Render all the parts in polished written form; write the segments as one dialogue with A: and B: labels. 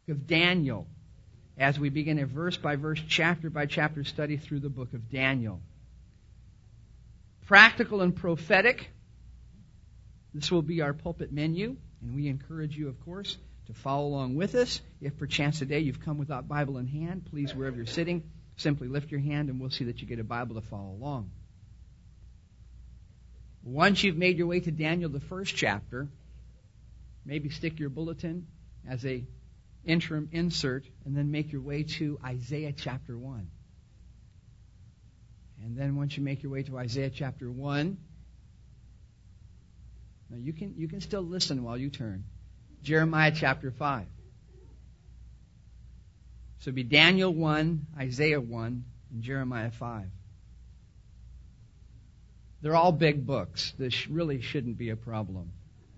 A: of Daniel as we begin a verse-by-verse, chapter-by-chapter study through the book of Daniel. Practical and prophetic. This will be our pulpit menu, and we encourage you, of course, to follow along with us. If perchance today you've come without Bible in hand, please, wherever you're sitting, simply lift your hand and we'll see that you get a Bible to follow along. Once you've made your way to Daniel, the first chapter, maybe stick your bulletin as a interim insert and then make your way to Isaiah chapter 1. And then once you make your way to Isaiah chapter 1, now you can still listen while you turn. Jeremiah chapter 5. So it'll be Daniel 1, Isaiah 1, and Jeremiah 5. They're all big books. This really shouldn't be a problem.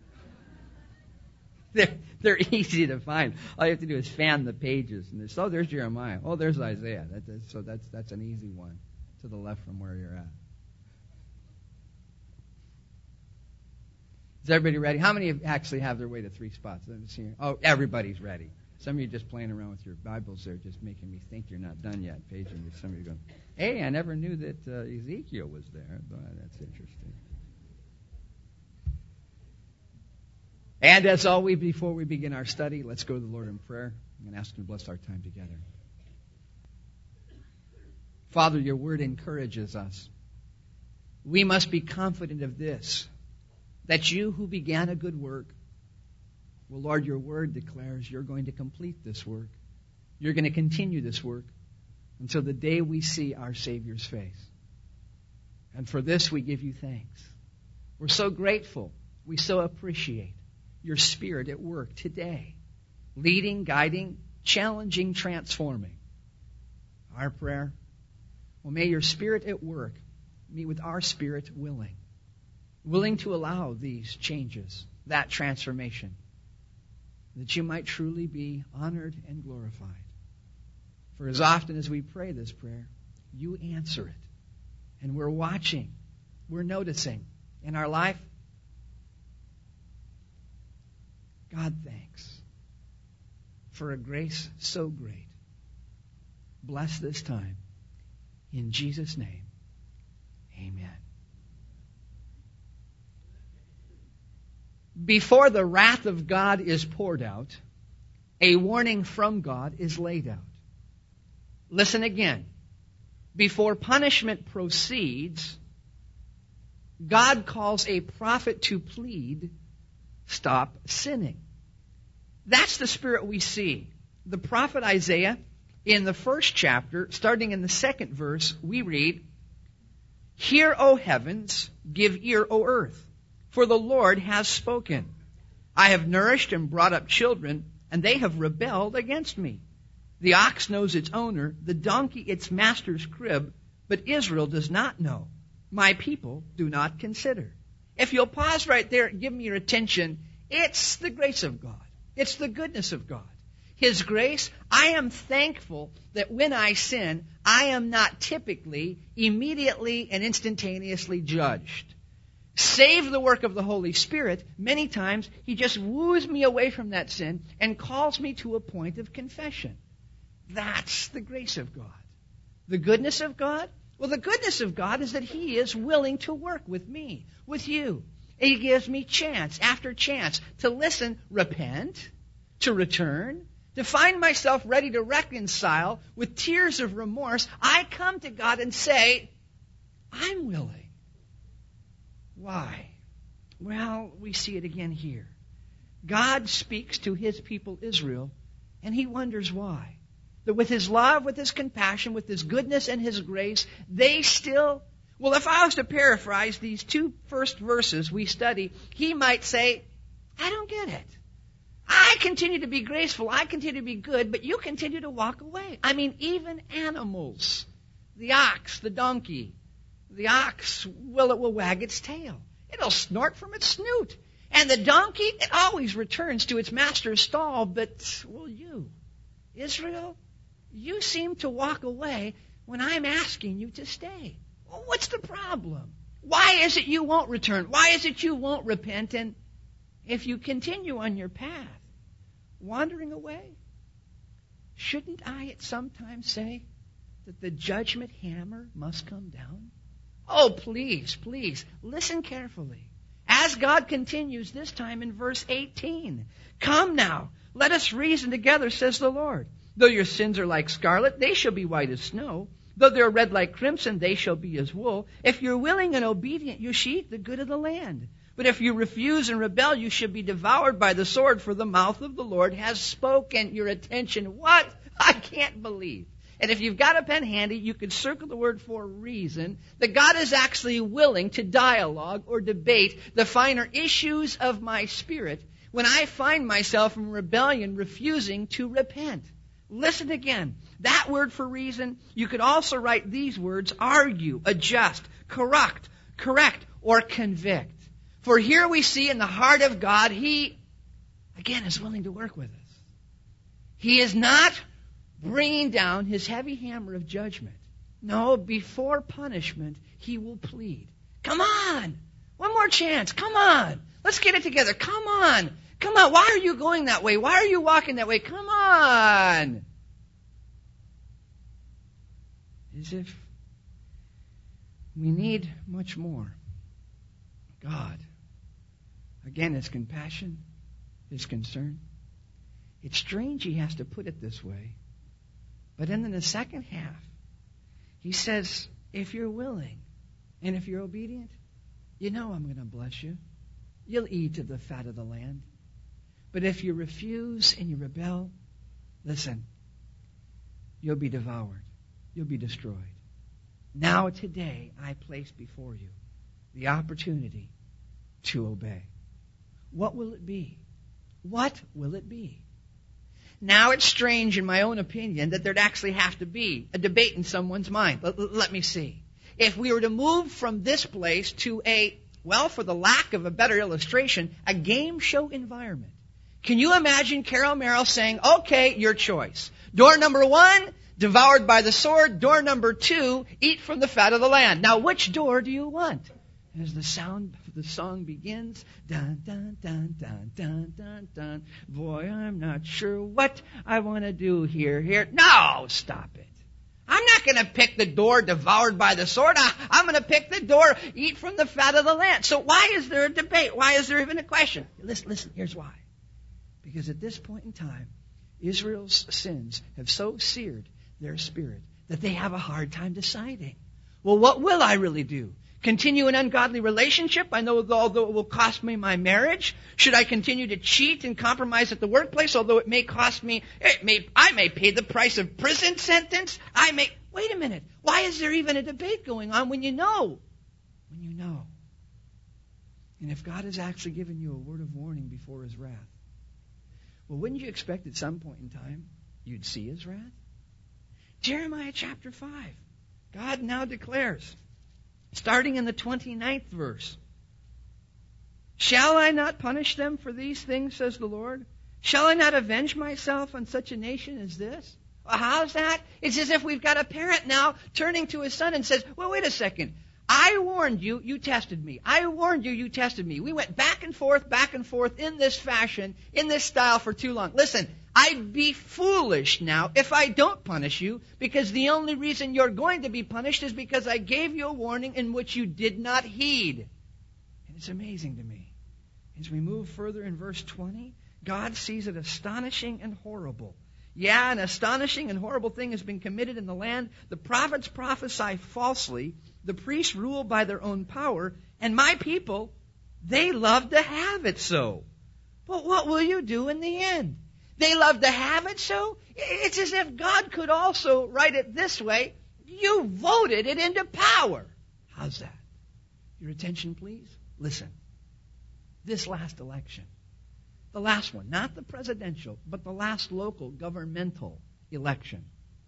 A: They're easy to find. All you have to do is fan the pages. And there's Jeremiah. Oh, there's Isaiah. That's an easy one to the left from where you're at. Is everybody ready? How many actually have their way to 3 spots? Let me see here. Oh, everybody's ready. Some of you are just playing around with your Bibles there, just making me think you're not done yet, paging you. Some of you going, hey, I never knew that Ezekiel was there. But that's interesting. And as always, before we begin our study, let's go to the Lord in prayer. I'm going to ask Him to bless our time together. Father, your word encourages us. We must be confident of this, that you who began a good work, well, Lord, your word declares you're going to complete this work. You're going to continue this work until the day we see our Savior's face. And for this we give you thanks. We're so grateful. We so appreciate your Spirit at work today, leading, guiding, challenging, transforming. Our prayer, well, may your Spirit at work meet with our spirit willing to allow these changes, that transformation, that you might truly be honored and glorified. For as often as we pray this prayer, you answer it. And we're watching, we're noticing in our life. God, thanks for a grace so great. Bless this time. In Jesus' name, amen. Before the wrath of God is poured out, a warning from God is laid out. Listen again. Before punishment proceeds, God calls a prophet to plead, stop sinning. That's the spirit we see. The prophet Isaiah, in the first chapter, starting in the second verse, we read, "Hear, O heavens, give ear, O earth, for the Lord has spoken. I have nourished and brought up children, and they have rebelled against me. The ox knows its owner, the donkey its master's crib, but Israel does not know. My people do not consider." If you'll pause right there and give me your attention, it's the grace of God. It's the goodness of God. His grace, I am thankful that when I sin, I am not typically, immediately, and instantaneously judged. Save the work of the Holy Spirit, many times He just woos me away from that sin and calls me to a point of confession. That's the grace of God. The goodness of God? Well, the goodness of God is that He is willing to work with me, with you. He gives me chance after chance to listen, repent, to return, to find myself ready to reconcile with tears of remorse. I come to God and say, I'm willing. Why? Well, we see it again here. God speaks to His people Israel, and He wonders why. That with His love, with His compassion, with His goodness and His grace, they still... Well, if I was to paraphrase these 2 first verses we study, He might say, I don't get it. I continue to be graceful, I continue to be good, but you continue to walk away. I mean, even animals, the ox, the donkey, the ox, well, it will wag its tail. It'll snort from its snoot. And the donkey, it always returns to its master's stall, but, well, you, Israel, you seem to walk away when I'm asking you to stay. Well, what's the problem? Why is it you won't return? Why is it you won't repent? And if you continue on your path, wandering away, shouldn't I at some time say that the judgment hammer must come down? Oh, please, please, listen carefully. As God continues this time in verse 18, come now, let us reason together, says the Lord. Though your sins are like scarlet, they shall be white as snow. Though they are red like crimson, they shall be as wool. If you're willing and obedient, you shall eat the good of the land. But if you refuse and rebel, you shall be devoured by the sword, for the mouth of the Lord has spoken. Your attention, what? I can't believe. And if you've got a pen handy, you could circle the word for reason, that God is actually willing to dialogue or debate the finer issues of my spirit when I find myself in rebellion, refusing to repent. Listen again. That word for reason, you could also write these words: argue, adjust, correct, or convict. For here we see in the heart of God, He, again, is willing to work with us. He is not bringing down His heavy hammer of judgment. No, before punishment, He will plead. Come on! One more chance. Come on! Let's get it together. Come on! Come on! Why are you going that way? Why are you walking that way? Come on! As if we need much more. God, again, His compassion, His concern. It's strange He has to put it this way. But then in the second half, He says, if you're willing and if you're obedient, you know I'm going to bless you. You'll eat of the fat of the land. But if you refuse and you rebel, listen, you'll be devoured. You'll be destroyed. Now today I place before you the opportunity to obey. What will it be? What will it be? Now it's strange, in my own opinion, that there'd actually have to be a debate in someone's mind. Let me see. If we were to move from this place to for the lack of a better illustration, a game show environment. Can you imagine Carol Merrill saying, okay, your choice. Door number 1, devoured by the sword. Door number 2, eat from the fat of the land. Now, which door do you want? As the sound of the song begins, dun, dun, dun, dun, dun, dun, dun. Boy, I'm not sure what I want to do here. No, stop it. I'm not going to pick the door devoured by the sword. I'm going to pick the door eat from the fat of the land. So why is there a debate? Why is there even a question? Listen, here's why. Because at this point in time, Israel's sins have so seared their spirit that they have a hard time deciding. Well, what will I really do? Continue an ungodly relationship? I know although it will cost me my marriage. Should I continue to cheat and compromise at the workplace, although it may cost me, I may pay the price of prison sentence? Wait a minute. Why is there even a debate going on when you know? When you know. And if God has actually given you a word of warning before His wrath, well, wouldn't you expect at some point in time you'd see His wrath? Jeremiah chapter 5. God now declares, starting in the 29th verse, shall I not punish them for these things, says the Lord? Shall I not avenge myself on such a nation as this? Well, how's that? It's as if we've got a parent now turning to his son and says, well, wait a second. I warned you, you tested me. I warned you, you tested me. We went back and forth in this fashion, in this style for too long. Listen, I'd be foolish now if I don't punish you, because the only reason you're going to be punished is because I gave you a warning in which you did not heed. And it's amazing to me. As we move further in verse 20, God sees it astonishing and horrible. Yeah, an astonishing and horrible thing has been committed in the land. The prophets prophesy falsely. The priests rule by their own power. And my people, they love to have it so. But what will you do in the end? They love to have it so? It's as if God could also write it this way. You voted it into power. How's that? Your attention, please? Listen. This last election, the last one, not the presidential, but the last local governmental election.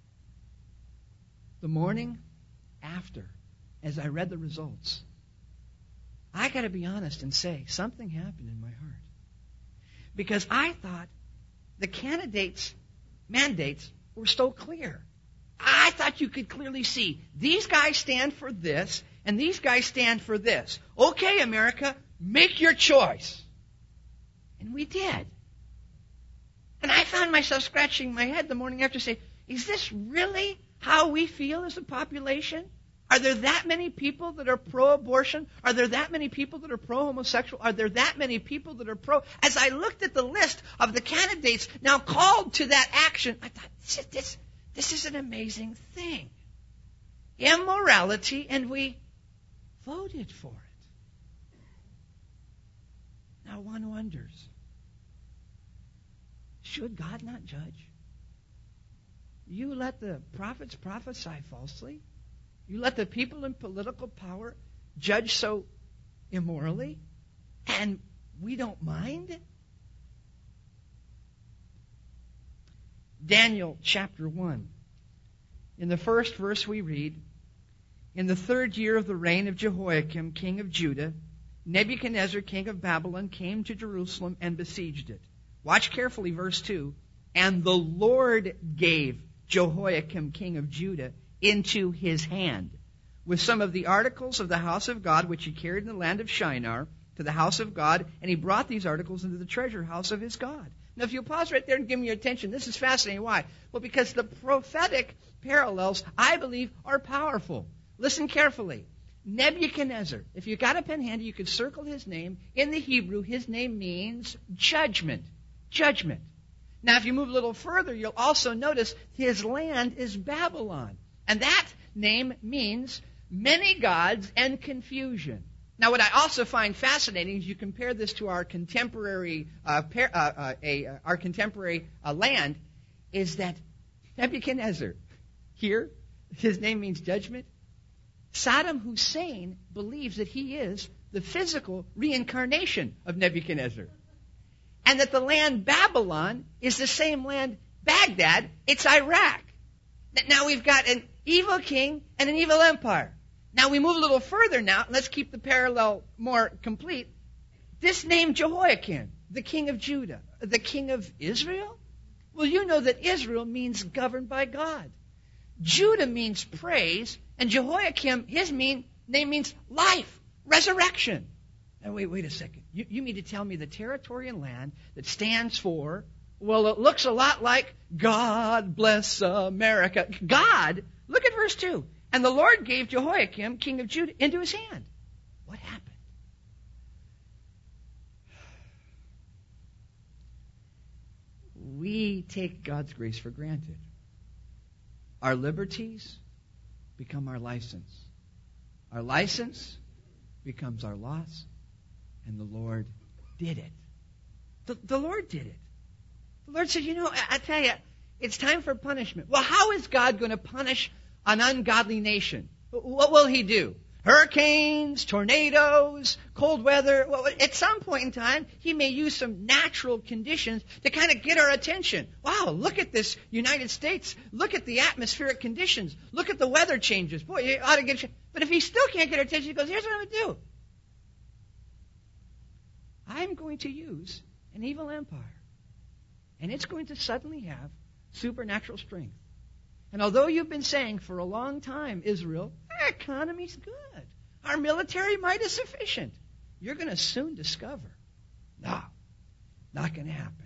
A: The morning after, as I read the results, I got to be honest and say something happened in my heart. Because I thought the candidates' mandates were so clear. I thought you could clearly see these guys stand for this and these guys stand for this. Okay, America, make your choice. And we did. And I found myself scratching my head the morning after saying, is this really how we feel as a population? Are there that many people that are pro-abortion? Are there that many people that are pro-homosexual? Are there that many people that are pro? As I looked at the list of the candidates now called to that action, I thought, this is an amazing thing. Immorality, and we voted for it. Now one wonders, should God not judge? You let the prophets prophesy falsely? You let the people in political power judge so immorally? And we don't mind? Daniel chapter 1. In the first verse we read, in the 3rd year of the reign of Jehoiakim, king of Judah, Nebuchadnezzar, king of Babylon, came to Jerusalem and besieged it. Watch carefully, verse 2. And the Lord gave Jehoiakim, king of Judah, into his hand, with some of the articles of the house of God, which he carried in the land of Shinar, to the house of God, and he brought these articles into the treasure house of his God. Now, if you'll pause right there and give me your attention, this is fascinating. Why? Well, because the prophetic parallels, I believe, are powerful. Listen carefully. Nebuchadnezzar, if you got a pen handy, you could circle his name. In the Hebrew, his name means judgment. Judgment. Now, if you move a little further, you'll also notice his land is Babylon. And that name means many gods and confusion. Now, what I also find fascinating is you compare this to our contemporary land, is that Nebuchadnezzar, here, his name means judgment. Saddam Hussein believes that he is the physical reincarnation of Nebuchadnezzar. And that the land Babylon is the same land Baghdad, it's Iraq. Now we've got an evil king and an evil empire. Now we move a little further now. Let's keep the parallel more complete. This name Jehoiakim, the king of Judah, the king of Israel? Well, you know that Israel means governed by God. Judah means praise, and Jehoiakim, his name means life, resurrection. Now wait a second. You mean to tell me the territory and land that stands for, well, it looks a lot like God bless America. God, look at verse 2. And the Lord gave Jehoiakim, king of Judah, into his hand. What happened? We take God's grace for granted. Our liberties become our license. Our license becomes our loss. And the Lord did it. The Lord did it. The Lord said, I tell you, it's time for punishment. Well, how is God going to punish an ungodly nation? What will he do? Hurricanes, tornadoes, cold weather. Well, at some point in time, he may use some natural conditions to kind of get our attention. Wow, look at this United States. Look at the atmospheric conditions. Look at the weather changes. Boy, you ought to get. But if he still can't get our attention, he goes, here's what I'm going to do. I'm going to use an evil empire. And it's going to suddenly have supernatural strength. And although you've been saying for a long time, Israel, our economy's good. Our military might is sufficient. You're going to soon discover, no, not going to happen.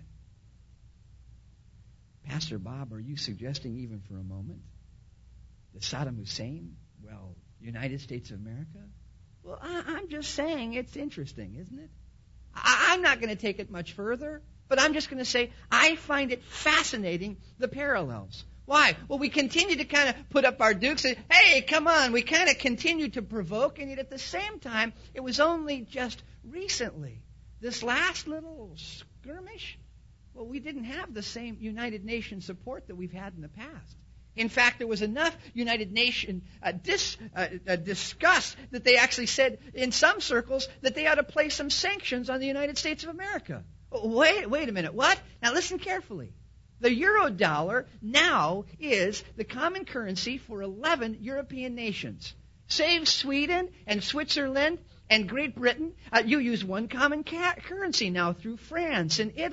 A: Pastor Bob, are you suggesting even for a moment that Saddam Hussein, United States of America? Well, I'm just saying it's interesting, isn't it? I'm not going to take it much further, but I'm just going to say I find it fascinating, the parallels. Why? Well, we continue to kind of put up our dukes and, hey, come on. We kind of continue to provoke, and yet at the same time, it was only just recently, this last little skirmish, well, we didn't have the same United Nations support that we've had in the past. In fact, there was enough United Nations disgust that they actually said in some circles that they ought to place some sanctions on the United States of America. Wait a minute. What? Now listen carefully. The euro-dollar now is the common currency for 11 European nations. Save Sweden and Switzerland and Great Britain, you use one common currency now through France and Italy.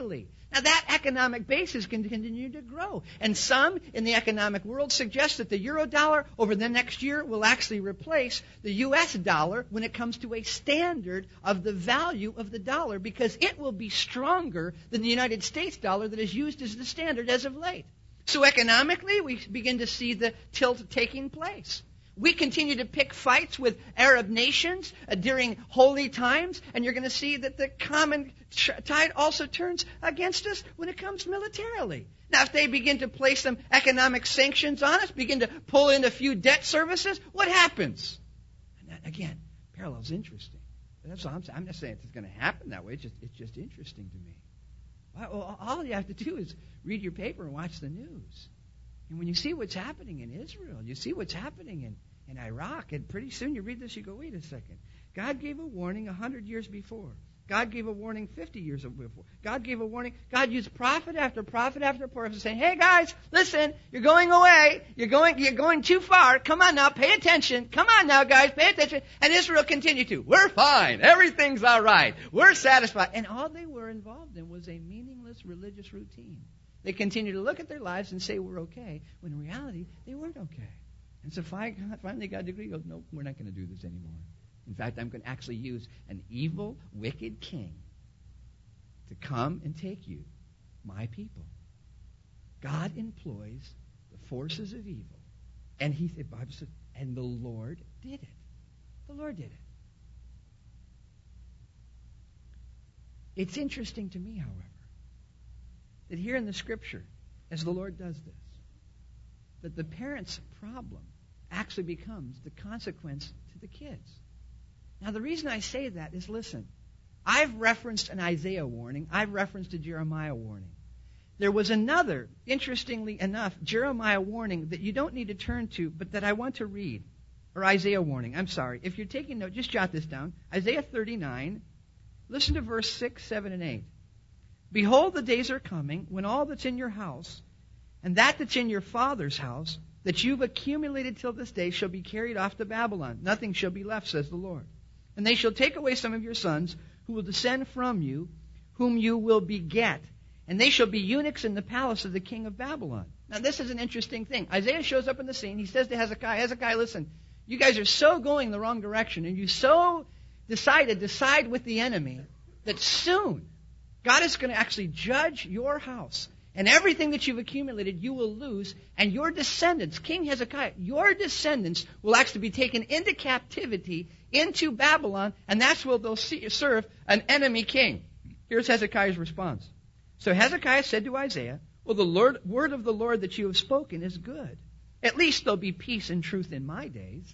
A: Now, that economic base is going to continue to grow. And some in the economic world suggest that the euro dollar over the next year will actually replace the U.S. dollar when it comes to a standard of the value of the dollar, because it will be stronger than the United States dollar that is used as the standard as of late. So economically, we begin to see the tilt taking place. We continue to pick fights with Arab nations during holy times, and you're going to see that the common tide also turns against us when it comes militarily. Now, if they begin to place some economic sanctions on us, begin to pull in a few debt services, what happens? And that, again, parallel's interesting. That's all I'm saying. I'm not saying it's going to happen that way. It's just interesting to me. Well, all you have to do is read your paper and watch the news. And when you see what's happening in Israel, you see what's happening in Iraq, and pretty soon you read this, you go, wait a second. God gave a warning 100 years before. God gave a warning 50 years before. God gave a warning. God used prophet after prophet after prophet saying, hey guys, listen, you're going away. You're going too far. Come on now, pay attention. Come on now, guys, pay attention. And Israel continued to. We're fine. Everything's all right. We're satisfied. And all they were involved in was a meaningless religious routine. They continued to look at their lives and say we're okay, when in reality, they weren't okay. And so finally God agreed, goes, no, we're not going to do this anymore. In fact, I'm going to actually use an evil, wicked king to come and take you, my people. God employs the forces of evil. And the Bible says, and the Lord did it. The Lord did it. It's interesting to me, however, that here in the Scripture, as the Lord does this, that the parent's problem actually becomes the consequence to the kids. Now, the reason I say that is, listen, I've referenced an Isaiah warning. I've referenced a Jeremiah warning. There was another, interestingly enough, Jeremiah warning that you don't need to turn to, but that I want to read. Or Isaiah warning. I'm sorry. If you're taking note, just jot this down. Isaiah 39. Listen to verse 6, 7, and 8. Behold, the days are coming when all that's in your house and that's in your father's house that you've accumulated till this day shall be carried off to Babylon. Nothing shall be left, says the Lord. And they shall take away some of your sons who will descend from you, whom you will beget. And they shall be eunuchs in the palace of the king of Babylon. Now, this is an interesting thing. Isaiah shows up in the scene. He says to Hezekiah, listen, you guys are so going the wrong direction, and you so decided to side with the enemy that soon God is going to actually judge your house. And everything that you've accumulated, you will lose. And your descendants, King Hezekiah, your descendants will actually be taken into captivity into Babylon. And that's where they'll serve an enemy king. Here's Hezekiah's response. So Hezekiah said to Isaiah, well, the word of the Lord that you have spoken is good. At least there'll be peace and truth in my days.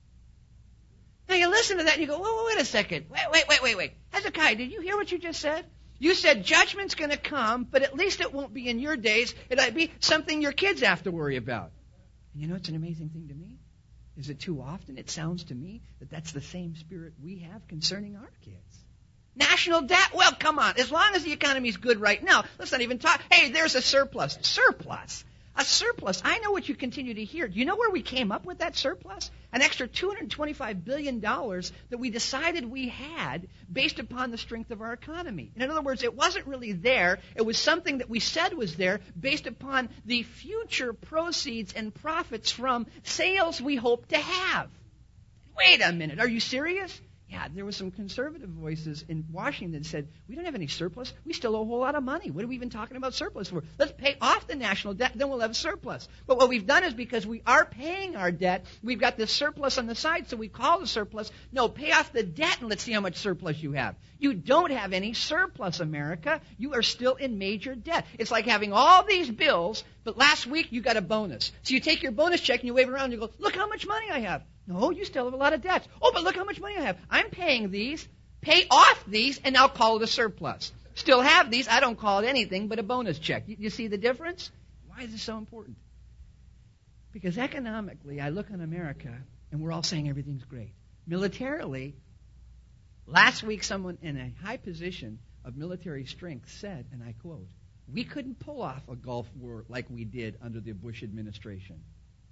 A: Now you listen to that and you go, whoa, wait a second. Wait. Hezekiah, did you hear what you just said? You said judgment's going to come, but at least it won't be in your days. It'll be something your kids have to worry about. And you know what's an amazing thing to me? Is that too often it sounds to me that that's the same spirit we have concerning our kids. National debt? Well, come on. As long as the economy's good right now, let's not even talk. Hey, there's a surplus. Surplus. A surplus. I know what you continue to hear. Do you know where we came up with that surplus? An extra $225 billion that we decided we had based upon the strength of our economy. In other words, it wasn't really there. It was something that we said was there based upon the future proceeds and profits from sales we hope to have. Wait a minute. Are you serious? Yeah, there were some conservative voices in Washington that said, we don't have any surplus. We still owe a whole lot of money. What are we even talking about surplus for? Let's pay off the national debt, then we'll have a surplus. But what we've done is because we are paying our debt, we've got this surplus on the side, so we call it a surplus. No, pay off the debt and let's see how much surplus you have. You don't have any surplus, America. You are still in major debt. It's like having all these bills, but last week you got a bonus. So you take your bonus check and you wave it around and you go, look how much money I have. No, you still have a lot of debts. Oh, but look how much money I have. I'm paying these, pay off these, and I'll call it a surplus. Still have these, I don't call it anything but a bonus check. You see the difference? Why is this so important? Because economically, I look on America, and we're all saying everything's great. Militarily, last week someone in a high position of military strength said, and I quote, we couldn't pull off a Gulf War like we did under the Bush administration.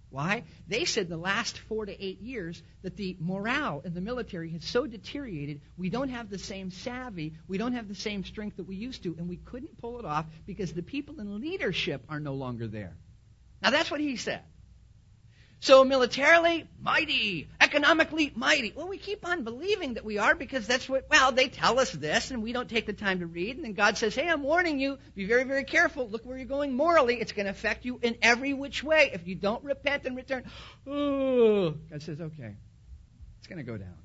A: Why? They said the last 4 to 8 years that the morale in the military has so deteriorated, we don't have the same savvy, we don't have the same strength that we used to, and we couldn't pull it off because the people in leadership are no longer there. Now that's what he said. So militarily, mighty. Economically, mighty. Well, we keep on believing that we are because that's what, well, they tell us this and we don't take the time to read. And then God says, hey, I'm warning you. Be very, very careful. Look where you're going morally. It's going to affect you in every which way. If you don't repent and return, oh, God says, okay, it's going to go down.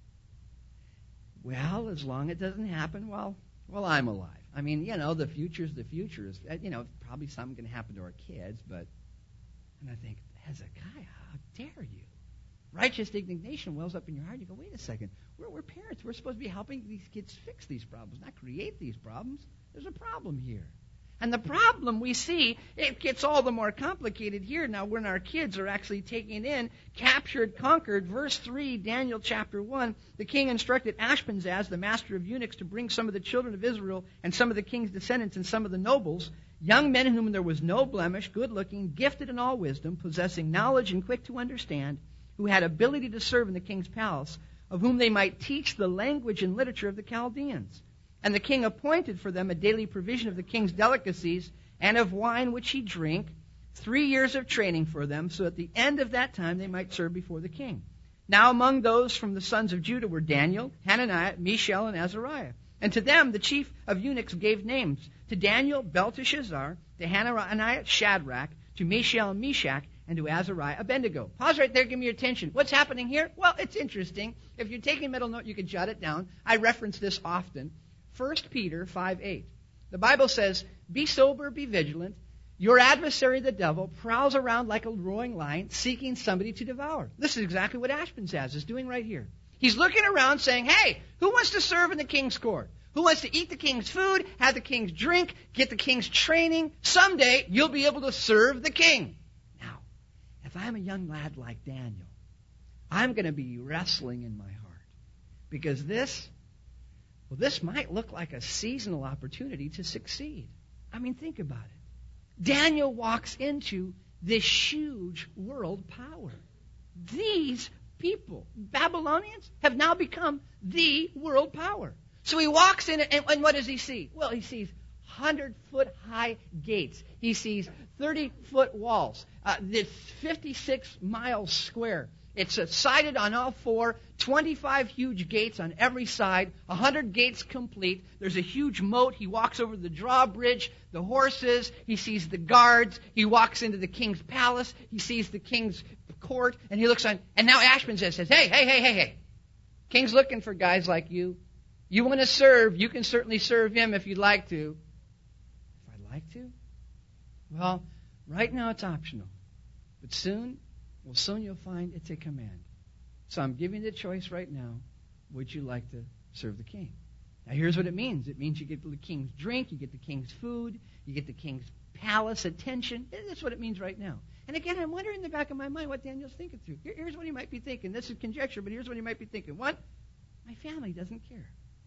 A: Well, as long as it doesn't happen, well, I'm alive. I mean, the future's the future. Probably something going to happen to our kids, but, and I think, Hezekiah, how dare you? Righteous indignation wells up in your heart. You go, wait a second. We're parents. We're supposed to be helping these kids fix these problems, not create these problems. There's a problem here. And the problem we see, it gets all the more complicated here now when our kids are actually taken in, captured, conquered. Verse 3, Daniel chapter 1, the king instructed Ashpenaz, the master of eunuchs, to bring some of the children of Israel and some of the king's descendants and some of the nobles, young men in whom there was no blemish, good-looking, gifted in all wisdom, possessing knowledge and quick to understand, who had ability to serve in the king's palace, of whom they might teach the language and literature of the Chaldeans. And the king appointed for them a daily provision of the king's delicacies and of wine which he drink, 3 years of training for them, so at the end of that time they might serve before the king. Now among those from the sons of Judah were Daniel, Hananiah, Mishael, and Azariah. And to them the chief of eunuchs gave names. To Daniel, Belteshazzar. To Hananiah, Shadrach. To Mishael, Meshach. And to Azariah, Abednego. Pause right there. Give me your attention. What's happening here? Well, it's interesting. If you're taking a mental note, you can jot it down. I reference this often. 1 Peter 5:8. The Bible says, be sober, be vigilant. Your adversary, the devil, prowls around like a roaring lion, seeking somebody to devour. This is exactly what Ashpenaz is doing right here. He's looking around saying, hey, who wants to serve in the king's court? Who wants to eat the king's food, have the king's drink, get the king's training? Someday you'll be able to serve the king. Now, if I'm a young lad like Daniel, I'm going to be wrestling in my heart. Because this might look like a seasonal opportunity to succeed. I mean, think about it. Daniel walks into this huge world power. These people, Babylonians, have now become the world power. So he walks in, and what does he see? Well, he sees 100-foot high gates. He sees 30-foot walls. It's 56 miles square. It's sided on all four, 25 huge gates on every side, 100 gates complete. There's a huge moat. He walks over the drawbridge, the horses. He sees the guards. He walks into the king's palace. He sees the king's court, and he looks on. And now Ashpenaz says, hey. King's looking for guys like you. You want to serve, you can certainly serve him if you'd like to. If I'd like to? Well, right now it's optional. But soon you'll find it's a command. So I'm giving you the choice right now. Would you like to serve the king? Now here's what it means. It means you get the king's drink, you get the king's food, you get the king's palace attention. That's what it means right now. And again, I'm wondering in the back of my mind what Daniel's thinking through. Here's what he might be thinking. This is conjecture, but here's what he might be thinking. What? My family doesn't care.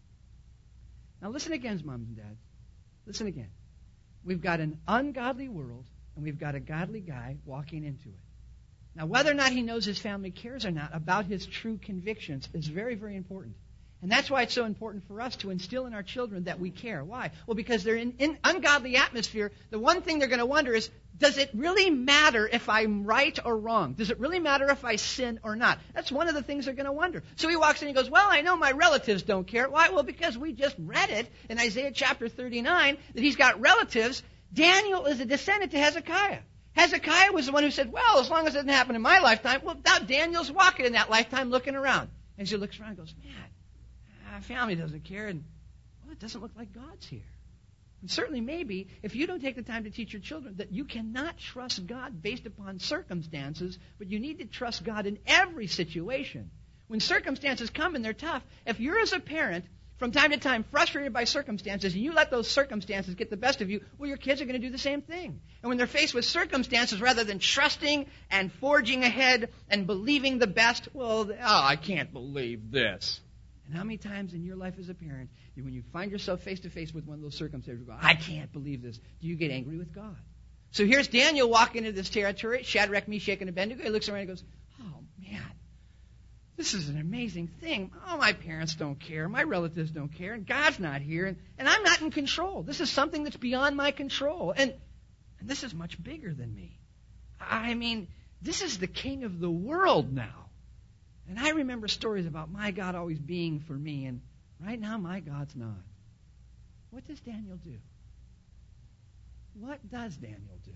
A: Now listen again, moms and dads. Listen again. We've got an ungodly world, and we've got a godly guy walking into it. Now, whether or not he knows his family cares or not about his true convictions is very, very important. And that's why it's so important for us to instill in our children that we care. Why? Well, because they're in ungodly atmosphere. The one thing they're going to wonder is, does it really matter if I'm right or wrong? Does it really matter if I sin or not? That's one of the things they're going to wonder. So he walks in and he goes, well, I know my relatives don't care. Why? Well, because we just read it in Isaiah chapter 39 that he's got relatives. Daniel is a descendant to Hezekiah. Hezekiah was the one who said, well, as long as it doesn't happen in my lifetime, well, now Daniel's walking in that lifetime looking around. And he looks around and goes, man, family doesn't care, and well, it doesn't look like God's here. And certainly maybe, if you don't take the time to teach your children that you cannot trust God based upon circumstances, but you need to trust God in every situation. When circumstances come and they're tough, if you're as a parent, from time to time, frustrated by circumstances, and you let those circumstances get the best of you, well, your kids are going to do the same thing. And when they're faced with circumstances, rather than trusting and forging ahead and believing the best, well, I can't believe this. And how many times in your life as a parent, when you find yourself face to face with one of those circumstances, you go, I can't believe this. Do you get angry with God? So here's Daniel walking into this territory, Shadrach, Meshach, and Abednego. He looks around and goes, oh, man, this is an amazing thing. Oh, my parents don't care. My relatives don't care. And God's not here. And I'm not in control. This is something that's beyond my control. And this is much bigger than me. I mean, this is the king of the world now. And I remember stories about my God always being for me. And right now, my God's not. What does Daniel do? What does Daniel do?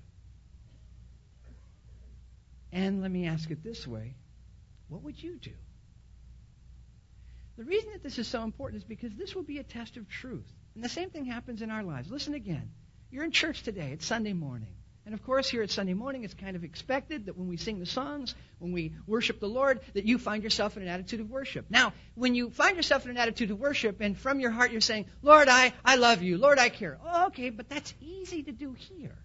A: And let me ask it this way. What would you do? The reason that this is so important is because this will be a test of truth. And the same thing happens in our lives. Listen again. You're in church today. It's Sunday morning. And of course, here at Sunday morning, it's kind of expected that when we sing the songs, when we worship the Lord, that you find yourself in an attitude of worship. Now, when you find yourself in an attitude of worship, and from your heart you're saying, Lord, I love you. Lord, I care. Oh, okay, but that's easy to do here.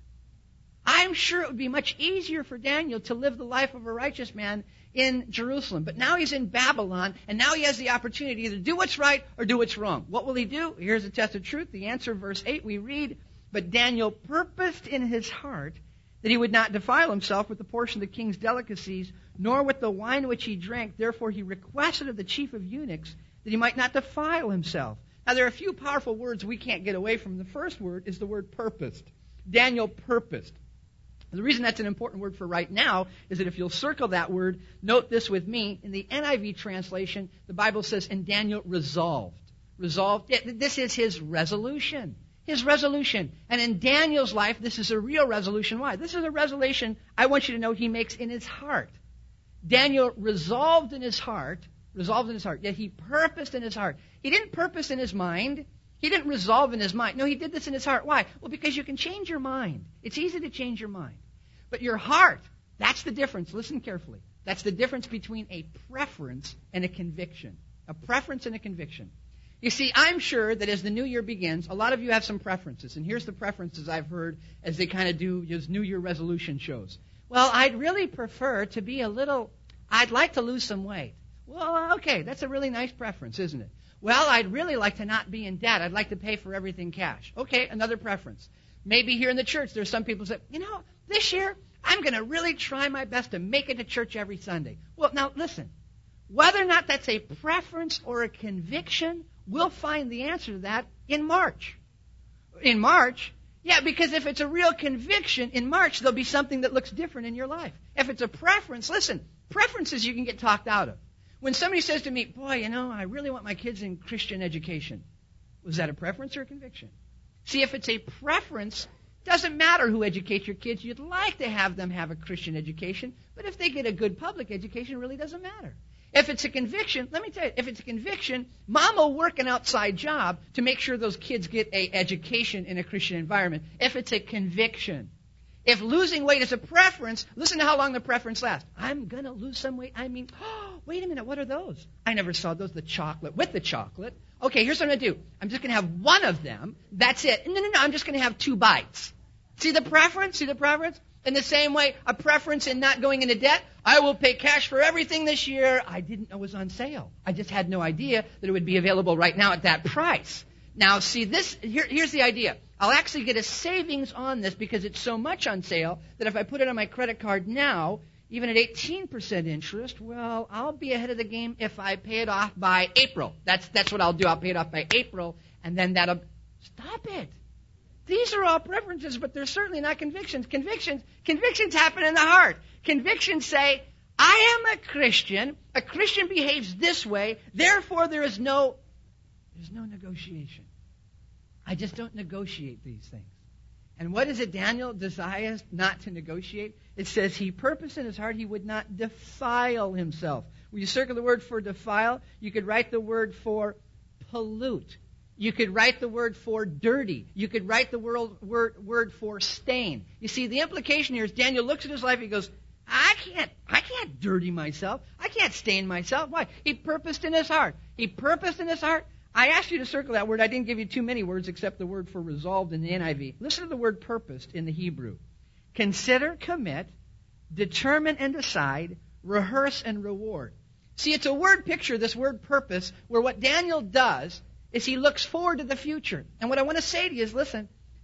A: I'm sure it would be much easier for Daniel to live the life of a righteous man in Jerusalem. But now he's in Babylon, and now he has the opportunity to either do what's right or do what's wrong. What will he do? Here's a test of truth. The answer, verse 8, we read, but Daniel purposed in his heart that he would not defile himself with the portion of the king's delicacies, nor with the wine which he drank. Therefore he requested of the chief of eunuchs that he might not defile himself. Now there are a few powerful words we can't get away from. The first word is the word purposed. Daniel purposed. The reason that's an important word for right now is that if you'll circle that word, note this with me. In the NIV translation, the Bible says, and Daniel resolved. Resolved. This is his resolution. His resolution. And in Daniel's life, this is a real resolution. Why? This is a resolution I want you to know he makes in his heart. Daniel resolved in his heart, yet he purposed in his heart. He didn't purpose in his mind. He didn't resolve in his mind. No, he did this in his heart. Why? Well, because you can change your mind. It's easy to change your mind. But your heart, that's the difference. Listen carefully. That's the difference between a preference and a conviction. A preference and a conviction. You see, I'm sure that as the new year begins, a lot of you have some preferences. And here's the preferences I've heard as they kind of do those New Year resolution shows. Well, I'd really prefer to be I'd like to lose some weight. Well, okay, that's a really nice preference, isn't it? Well, I'd really like to not be in debt. I'd like to pay for everything cash. Okay, another preference. Maybe here in the church, there's some people who say, this year, I'm going to really try my best to make it to church every Sunday. Well, now, listen. Whether or not that's a preference or a conviction, we'll find the answer to that in March. In March? Yeah, because if it's a real conviction, in March, there'll be something that looks different in your life. If it's a preference, listen, preferences you can get talked out of. When somebody says to me, boy, I really want my kids in Christian education. Was that a preference or a conviction? See, if it's a preference, doesn't matter who educates your kids. You'd like to have them have a Christian education, but if they get a good public education, it really doesn't matter. If it's a conviction, let me tell you, if it's a conviction, mom will work an outside job to make sure those kids get an education in a Christian environment. If it's a conviction. If losing weight is a preference, listen to how long the preference lasts. I'm going to lose some weight. Wait a minute, what are those? I never saw those, the chocolate, with the chocolate. Okay, here's what I'm going to do. I'm just going to have one of them. That's it. No, I'm just going to have 2 bites. See the preference? See the preference? In the same way, a preference in not going into debt. I will pay cash for everything this year. I didn't know it was on sale. I just had no idea that it would be available right now at that price. Now, see, here's the idea. I'll actually get a savings on this because it's so much on sale that if I put it on my credit card now, even at 18% interest, well, I'll be ahead of the game if I pay it off by April. That's what I'll do. I'll pay it off by April, and then that'll... Stop it. These are all preferences, but they're certainly not convictions. Convictions happen in the heart. Convictions say, I am a Christian. A Christian behaves this way. Therefore, there's no negotiation. I just don't negotiate these things. And what is it Daniel desires not to negotiate? It says he purposed in his heart he would not defile himself. When you circle the word for defile, you could write the word for pollute. You could write the word for dirty. You could write the word for stain. You see, the implication here is Daniel looks at his life, he goes, I can't dirty myself. I can't stain myself. Why? He purposed in his heart. He purposed in his heart. I asked you to circle that word. I didn't give you too many words except the word for resolved in the NIV. Listen to the word purposed in the Hebrew. Consider, commit, determine and decide, rehearse and reward. See, it's a word picture, this word purpose, where what Daniel does is he looks forward to the future. And what I want to say to you is, listen,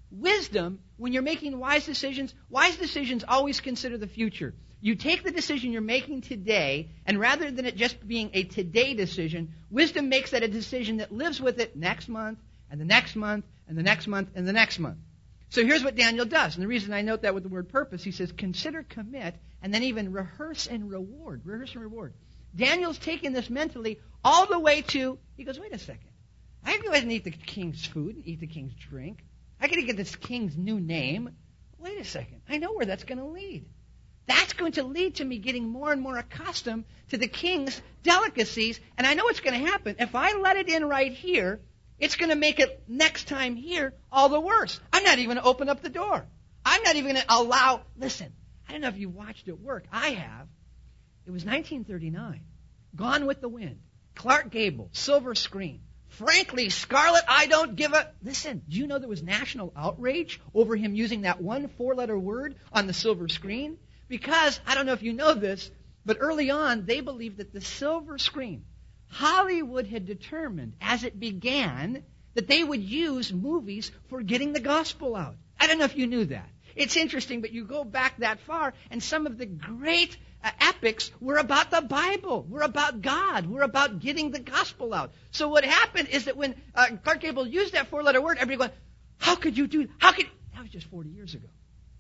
A: wisdom, when you're making wise decisions always consider the future. You take the decision you're making today, and rather than it just being a today decision, wisdom makes that a decision that lives with it next month, and the next month, and the next month, and the next month. So here's what Daniel does. And the reason I note that with the word purpose, he says, consider, commit, and then even rehearse and reward. Rehearse and reward. Daniel's taking this mentally all the way to, he goes, wait a second. I can go ahead and eat the king's food and eat the king's drink. I got to get this king's new name. Wait a second. I know where that's going to lead. That's going to lead to me getting more and more accustomed to the king's delicacies. And I know what's going to happen. If I let it in right here, it's going to make it next time here all the worse. I'm not even going to open up the door. I'm not even going to allow, listen, I don't know if you watched it work. I have. It was 1939. Gone with the Wind. Clark Gable, silver screen. Frankly, Scarlett, I don't give a... Listen, do you know there was national outrage over him using that one four-letter word on the silver screen? Because, I don't know if you know this, but early on, they believed that the silver screen, Hollywood had determined as it began that they would use movies for getting the gospel out. I don't know if you knew that. It's interesting, but you go back that far, and some of the great epics were about the Bible. Were about God. Were about getting the gospel out. So what happened is that when Clark Gable used that four-letter word, everybody went, how could you do that? That was just 40 years ago.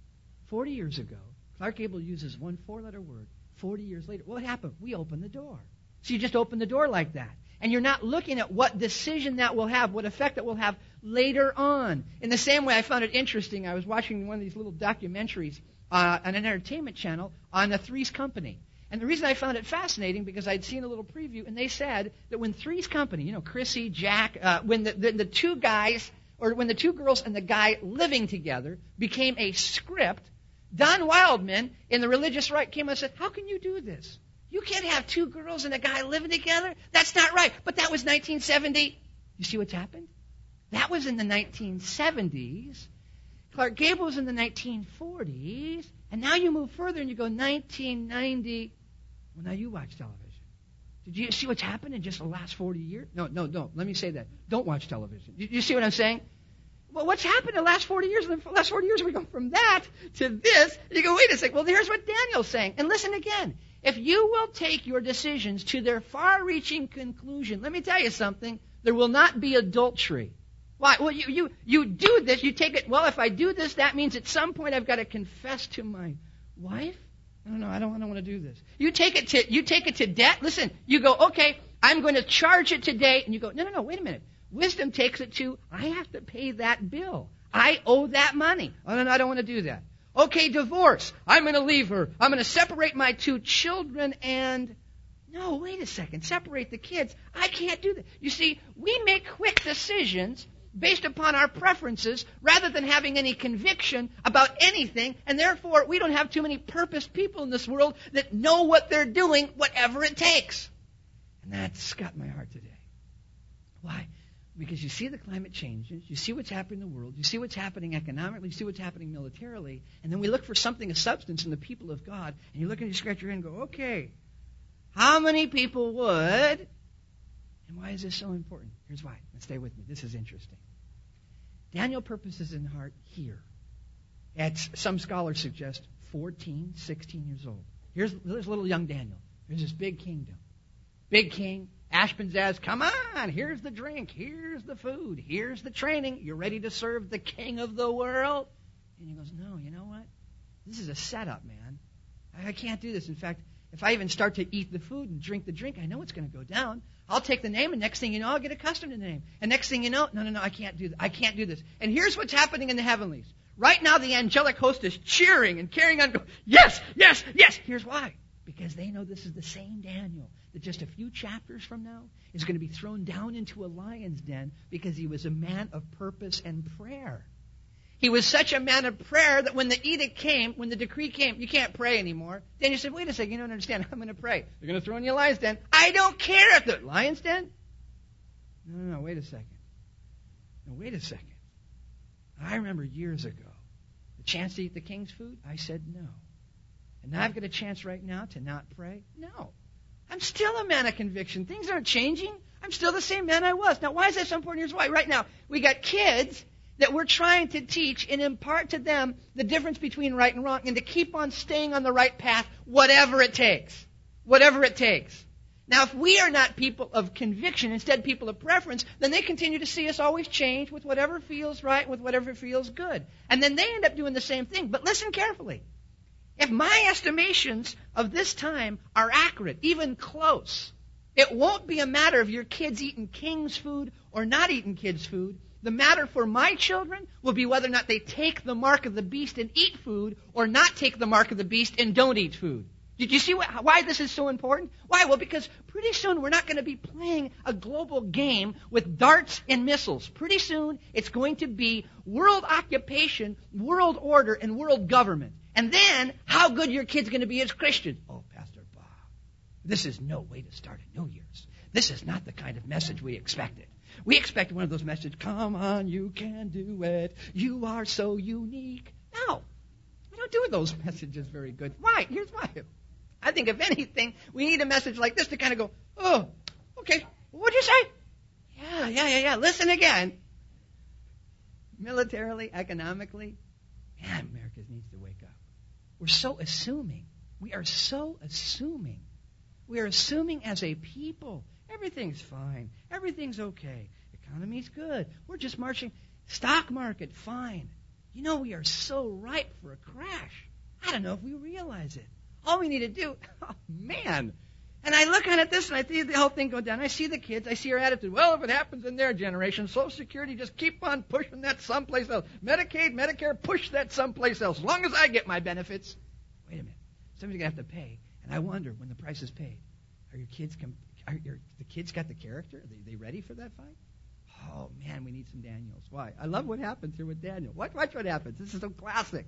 A: 40 years ago, Clark Gable uses one four-letter word. 40 years later, what happened? We opened the door. So you just open the door like that. And you're not looking at what decision that will have, what effect it will have later on. In the same way, I found it interesting. I was watching one of these little documentaries on an entertainment channel on the Three's Company. And the reason I found it fascinating, because I'd seen a little preview, and they said that when Three's Company, Chrissy, Jack, when the two guys, or when the two girls and the guy living together became a script, Don Wildman, in the religious right, came and said, how can you do this? You can't have two girls and a guy living together. That's not right. But that was 1970. You see what's happened? That was in the 1970s. Clark Gable was in the 1940s. And now you move further and you go 1990. Well, now you watch television. Did you see what's happened in just the last 40 years? No. Let me say that. Don't watch television. You see what I'm saying? Well, what's happened in the last 40 years? In the last 40 years, we go from that to this. And you go, wait a second. Well, here's what Daniel's saying. And listen again. If you will take your decisions to their far-reaching conclusion, let me tell you something, there will not be adultery. Why? Well, you do this, you take it, well, if I do this, that means at some point I've got to confess to my wife? I don't want to do this. You take it to debt. Listen, you go, okay, I'm going to charge it today. And you go, no, wait a minute. Wisdom takes it to, I have to pay that bill. I owe that money. Oh, no, I don't want to do that. Okay, divorce. I'm going to leave her. I'm going to separate my two children and... No, wait a second. Separate the kids. I can't do that. You see, we make quick decisions based upon our preferences rather than having any conviction about anything, and therefore we don't have too many purposed people in this world that know what they're doing, whatever it takes. And that's got my heart today. Why? Because you see the climate changes, you see what's happening in the world, you see what's happening economically, you see what's happening militarily, and then we look for something of substance in the people of God, and you look and you scratch your head and go, okay, how many people would? And why is this so important? Here's why. And stay with me. This is interesting. Daniel purposes in heart here. Some scholars suggest 14, 16 years old. Here's little young Daniel. There's this big kingdom. Big king. Ashpenaz, come on, here's the drink, here's the food, here's the training. You're ready to serve the king of the world? And he goes, no, you know what? This is a setup, man. I can't do this. In fact, if I even start to eat the food and drink the drink, I know it's going to go down. I'll take the name, and next thing you know, I'll get accustomed to the name. And next thing you know, no, I can't do that. I can't do this. And here's what's happening in the heavenlies. Right now, the angelic host is cheering and carrying on, going, yes, yes, yes. Here's why. Because they know this is the same Daniel that just a few chapters from now is going to be thrown down into a lion's den because he was a man of purpose and prayer. He was such a man of prayer that when the edict came, when the decree came, you can't pray anymore. Then you said, wait a second, you don't understand. I'm going to pray. They're going to throw in the lion's den. I don't care if the lion's den. No, wait a second. No, wait a second. I remember years ago, the chance to eat the king's food, I said no. And now I've got a chance right now to not pray? No. I'm still a man of conviction. Things aren't changing. I'm still the same man I was. Now, why is that so important? Here's why. Right now, we got kids, that we're trying to teach and impart to them the difference between right and wrong and to keep on staying on the right path, whatever it takes. Whatever it takes. Now, if we are not people of conviction, instead people of preference, then they continue to see us always change with whatever feels right, with whatever feels good. And then they end up doing the same thing. But listen carefully. If my estimations of this time are accurate, even close, it won't be a matter of your kids eating king's food or not eating kids' food. The matter for my children will be whether or not they take the mark of the beast and eat food or not take the mark of the beast and don't eat food. Did you see why this is so important? Why? Well, because pretty soon we're not going to be playing a global game with darts and missiles. Pretty soon it's going to be world occupation, world order, and world government. And then, how good your kid's going to be as Christians. Oh, Pastor Bob, this is no way to start a New Year's. This is not the kind of message we expected. We expected one of those messages, come on, you can do it. You are so unique. No, we don't do those messages very good. Why? Here's why. I think, if anything, we need a message like this to kind of go, oh, okay, what'd you say? Yeah, listen again. Militarily, economically, man, America needs to wake up. We're so assuming. We are so assuming. We are assuming as a people, everything's fine, everything's okay, economy's good, we're just marching. Stock market, fine. You know, we are so ripe for a crash. I don't know if we realize it. All we need to do, oh, man. And I look at this and I see the whole thing go down. I see the kids. I see our attitude. Well, if it happens in their generation, Social Security, just keep on pushing that someplace else. Medicaid, Medicare, push that someplace else. As long as I get my benefits. Wait a minute. Somebody's going to have to pay. And I wonder, when the price is paid, are your kids, the kids got the character? Are they ready for that fight? Oh, man, we need some Daniels. Why? I love what happens here with Daniel. Watch what happens. This is so classic.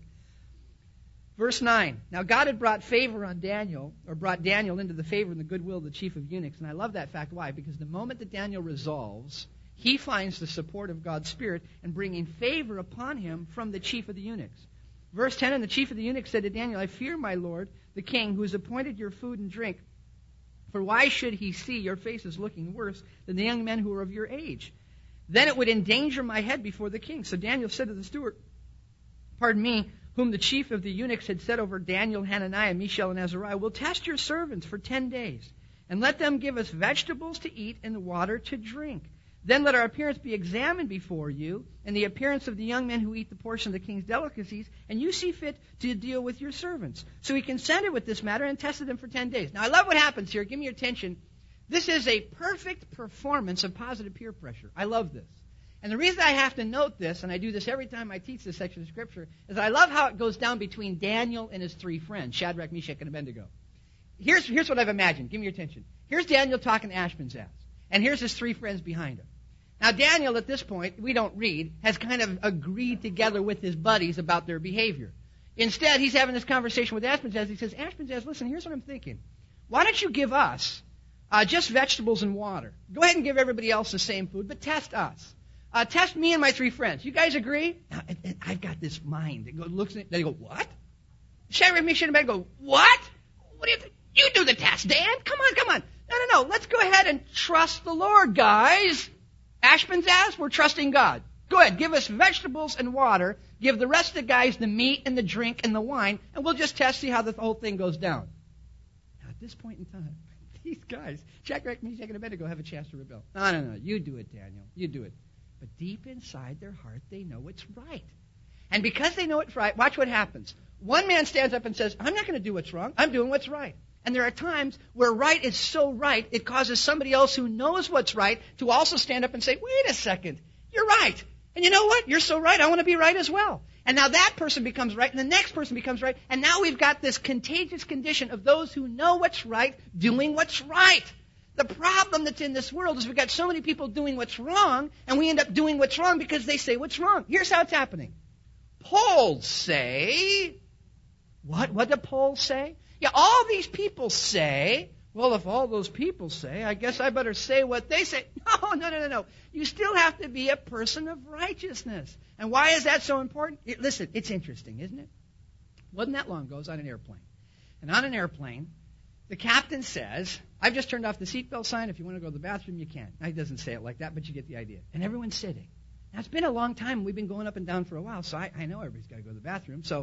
A: Verse 9. Now God had brought favor on Daniel, or brought Daniel into the favor and the goodwill of the chief of eunuchs. And I love that fact. Why? Because the moment that Daniel resolves, he finds the support of God's Spirit and bringing favor upon him from the chief of the eunuchs. Verse 10, and the chief of the eunuchs said to Daniel, I fear my lord, the king, who has appointed your food and drink. For why should he see your faces looking worse than the young men who are of your age? Then it would endanger my head before the king. So Daniel said to the steward, whom the chief of the eunuchs had set over Daniel, Hananiah, Mishael, and Azariah, will test your servants for 10 days, and let them give us vegetables to eat and water to drink. Then let our appearance be examined before you, and the appearance of the young men who eat the portion of the king's delicacies, and you see fit to deal with your servants. So he consented with this matter and tested them for 10 days. Now I love what happens here. Give me your attention. This is a perfect performance of positive peer pressure. I love this. And the reason I have to note this, and I do this every time I teach this section of Scripture, is I love how it goes down between Daniel and his three friends, Shadrach, Meshach, and Abednego. Here's what I've imagined. Give me your attention. Here's Daniel talking to Ashpenaz, and here's his three friends behind him. Now, Daniel, at this point, we don't read, has kind of agreed together with his buddies about their behavior. Instead, he's having this conversation with Ashpenaz. He says, Ashpenaz, listen, here's what I'm thinking. Why don't you give us just vegetables and water? Go ahead and give everybody else the same food, but test us. Test me and my three friends. You guys agree? Now, I've got this mind. It looks at they go, what? Shadrach, Meshach, and Abednego go, what? What do you think? You do the test, Dan. Come on. No. Let's go ahead and trust the Lord, guys. Ashpenaz, we're trusting God. Go ahead, give us vegetables and water. Give the rest of the guys the meat and the drink and the wine, and we'll just see how the whole thing goes down. Now, at this point in time, these guys, Shadrach, Meshach, and Abednego, have a chance to rebel. No. You do it, Daniel. You do it. But deep inside their heart, they know it's right. And because they know it's right, watch what happens. One man stands up and says, I'm not going to do what's wrong. I'm doing what's right. And there are times where right is so right, it causes somebody else who knows what's right to also stand up and say, wait a second, you're right. And you know what? You're so right, I want to be right as well. And now that person becomes right, and the next person becomes right. And now we've got this contagious condition of those who know what's right, doing what's right. The problem that's in this world is we've got so many people doing what's wrong, and we end up doing what's wrong because they say what's wrong. Here's how it's happening. Polls say, what do polls say? Yeah, all these people say, well, if all those people say, I guess I better say what they say. No. You still have to be a person of righteousness. And why is that so important? Listen, it's interesting, isn't it? Wasn't that long ago, I was on an airplane. And on an airplane, the captain says, I've just turned off the seatbelt sign. If you want to go to the bathroom, you can. Now, he doesn't say it like that, but you get the idea. And everyone's sitting. Now, it's been a long time. We've been going up and down for a while, so I know everybody's got to go to the bathroom. So,